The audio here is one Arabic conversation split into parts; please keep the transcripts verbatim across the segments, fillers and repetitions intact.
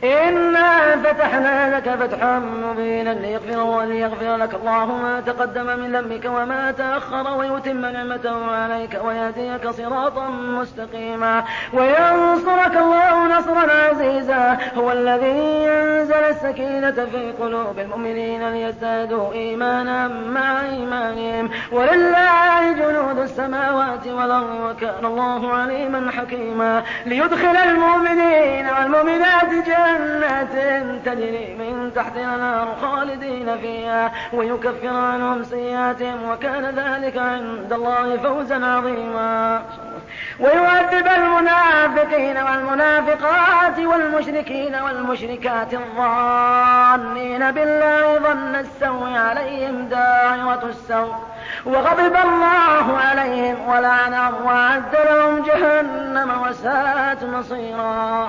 إنا فتحنا لك فتحا مبينا ليغفر وليغفر لك الله ما تقدم من ذنبك وما تأخر ويتم نعمته عليك ويهديك صراطا مستقيما وينصرك الله نصرا عزيزا هو الذي ينزل السكينة في قلوب المؤمنين ليزدادوا إيمانا مع إيمانهم ولله جنود السماوات والأرض وكان الله عليما حكيما ليدخل المؤمنين والمؤمنات جنات تجري من تحتها الأنهار خالدين فيها ويكفر عنهم سيئاتهم وكان ذلك عند الله فوزا عظيما ويعذب المنافقين والمنافقات والمشركين والمشركات الظانين بالله ظن السوء عليهم دائرة السوء وغضب الله عليهم ولعنهم وأعد لهم جهنم وساءت مصيرا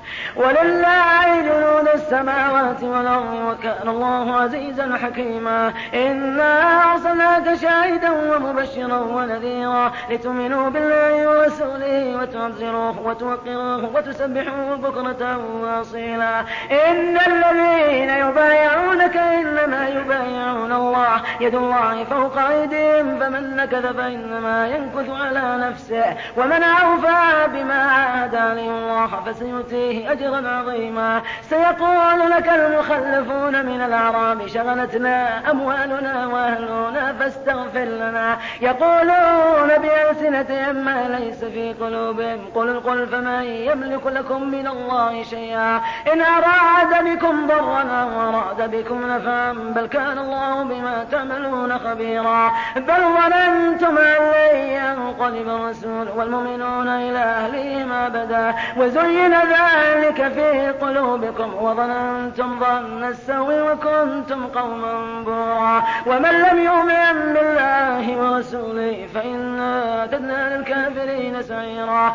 ولله جنود السماوات والأرض وكان الله عزيزا حكيما إنا أرسلناك شاهدا ومبشرا ونذيرا لتؤمنوا بالله ورسوله وتعزروه وتوقروه وتسبحوه بكرة وأصيلا إن الذين يبايعونك إنما يبايعون الله يد الله فوق أيديهم فمن نكث فإنما ينكث على نفسه ومن أوفى بما عاهد عليه الله فسيؤتيه أجرا عظيما سيقول لك المخلفون من الأعراب شغلتنا أموالنا وأهلنا فاستغفر لنا يقولون بألسنتهم ما ليس في قلوبهم قل قل فمن يملك لكم من الله شيئا إن أراد بكم ضرا أو أراد بكم نفعا بل كان الله بما تعملون خبيرا بل ظننتم أن لن ينقلب الرسول والمؤمنون إلى أهلهم أبدا وزين ذلك في قلوبكم وظننتم ظن السوء وكنتم قوما بورا ومن لم يؤمن بالله ورسوله فإنا أعتدنا للكافرين سعيرا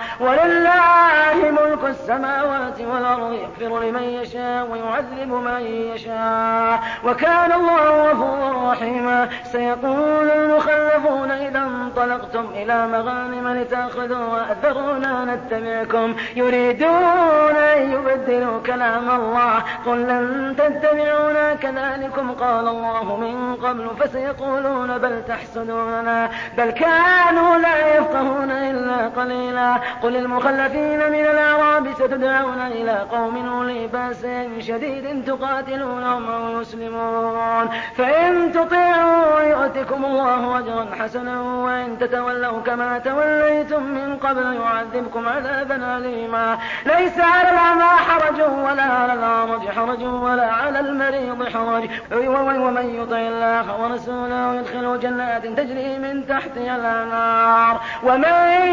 ولله ملك السماوات والأرض يغفر لمن يشاء ويعذب من يشاء وكان الله غفورا رحيما سيقول المخلفون إذا انطلقتم إلى مغانم لتأخذوها ذرونا نتبعكم يريدون أن يبدلوا كلام الله قل لن تتبعونا كذلكم قال الله من قبل فسيقولون بل تحسدوننا بل كانوا لا يفقهون إلا قليلا قل المخلفين من الأعراب ستدعون إلى قوم أولي بأس شديد تقاتلونهم أو يسلمون فإن تطيعوا يؤتكم الله أجرا حسنا وإن تتولوا كما توليتم من قبل يعذبكم عذابا أليما ليس على الأعمى حرج ولا على الأعرج حرج ولا على المريض حرج ومن يطع الله ورسوله يدخله جنات تجري من تحتها الأنهار ومن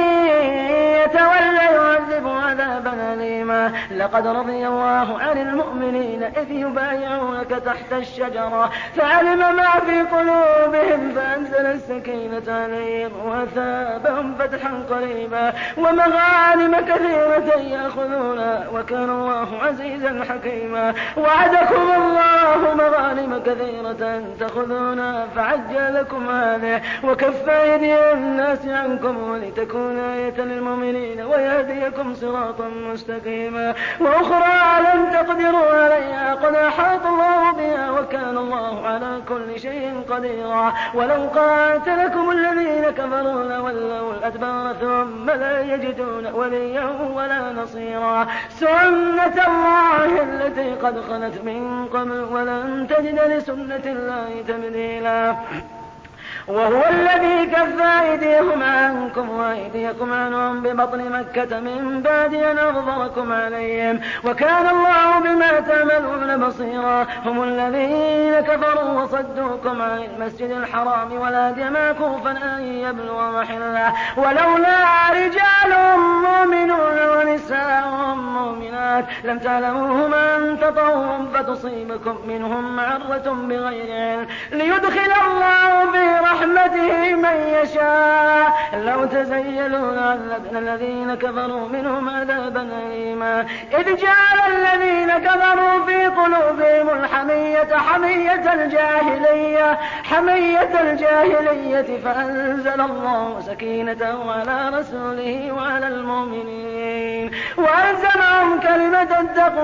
يتولى يعذب عذابا أليما لقد رضي الله عن المؤمنين إذ يبايعونك تحت الشجرة فعلم ما في قلوبهم فأنزل السكينة عليهم وأثابهم فتحا قريبا ومغانم كثيرة يأخذونها وكان الله عزيزا حكيما وعدكم الله مغانم كثيرة تأخذونها فعجل لكم هذه وكف أيدي الناس عنكم ولتكون آية للمؤمنين ويهديكم صراطا مستقيما وأخرى لم تقدروا عليها قد أحاط الله بها وكان الله على كل شيء قديرا ولو قاتلكم الذين كفروا لولوا الأدبار ثم لا يجدون وليا ولا نصيرا سنة الله التي قد خلت من قبل ولن تجد لسنة الله تبديلا وهو الذي كف أيديهم عنكم وأيديكم عنهم ببطن مكة من بعد أن أظفركم عليهم وكان الله بما تعملون بصيرا هم الذين كفروا وصدوكم عن المسجد الحرام والهدي معكوفا أن يبلغ محله ولولا رجال مؤمنون ونساء مؤمنات لم تعلموهم أن تطعوهم فتصيبكم منهم معرة بغير علم ليدخل الله في رحمته من يشاء لو تزيلوا لعذبنا الذين كفروا منهم عذابا أليما إذ جعل الذين كفروا في قلوبهم الحمية حمية الجاهلية حمية الجاهلية فأنزل الله سكينته على رسوله وعلى المؤمنين وألزمهم كلمة التقوى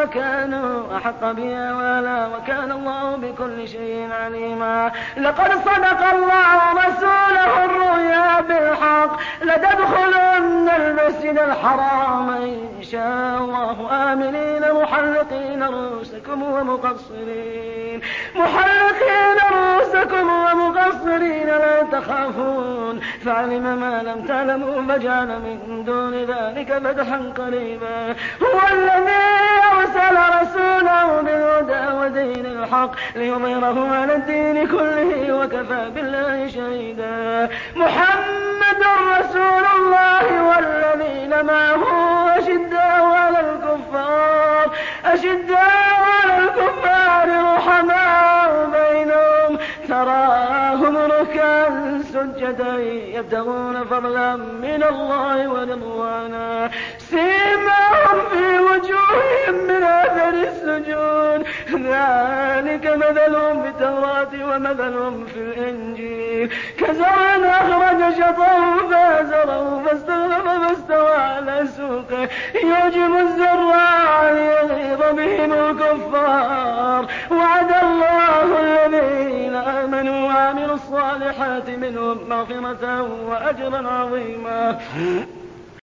وكانوا أحق بها ولا وكان الله بكل شيء عليما. لقد صدق الله رسوله الرؤيا بالحق لتدخلن المسجد الحرام إن شاء الله آمنين محلقين رؤوسكم ومقصرين محلقين رؤوسكم ومقصرين لا تخافون فعلم ما لم تعلموا فجعل من دون ذلك فتحا قريبا. هو الذي أرسل رسوله بالهدى ودين الحق ليظهره على الدين كله وكفى بالله شهيدا. محمد رسول الله والذين معه أشداء على الكفار أشداء على الكفار رحماء بينهم تراهم ركعا سجدا يبتغون فضلا من الله ورضوانا سيماهم في وجوههم من أثر السجود ذلك مثلهم في التوراة ومثلهم في الإنجيل كزرع أخرج شطأه فازره فاستغلظ فاستوى على سوقه يعجب الزراع ليغيظ بهم الكفار. وعد الله الذين آمنوا وعملوا الصالحات منهم مغفرة وأجرا عظيما.